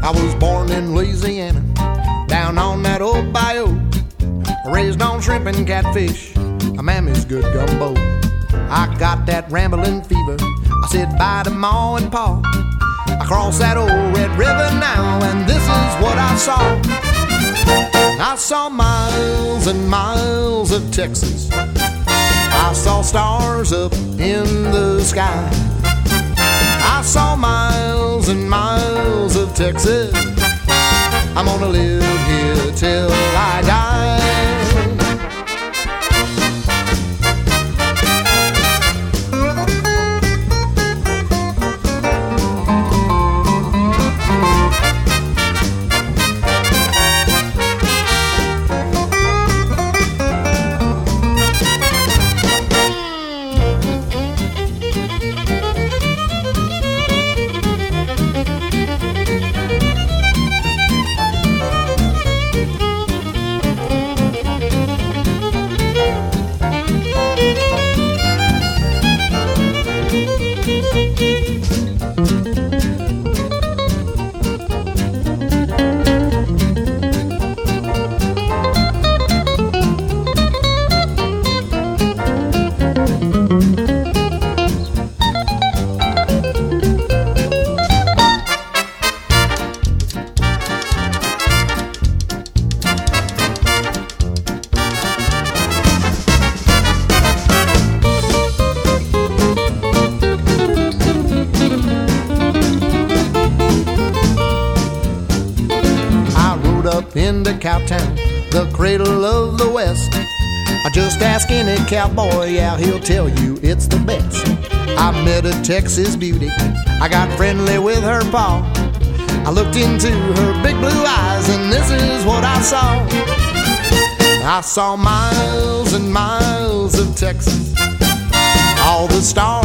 I was born in Louisiana, down on that old bayou. Raised on shrimp and catfish, a mammy's good gumbo. I got that rambling fever, I said bye to Ma and Pa. I crossed that old Red River now, and this is what I saw. I saw miles and miles of Texas. I saw stars up in the sky. I saw miles and miles of Texas. I'm gonna live here till I die. Into Cowtown, the cradle of the West. I just ask any cowboy, yeah, he'll tell you it's the best. I met a Texas beauty, I got friendly with her pa. I looked into her big blue eyes, and this is what I saw. I saw miles and miles of Texas, all the stars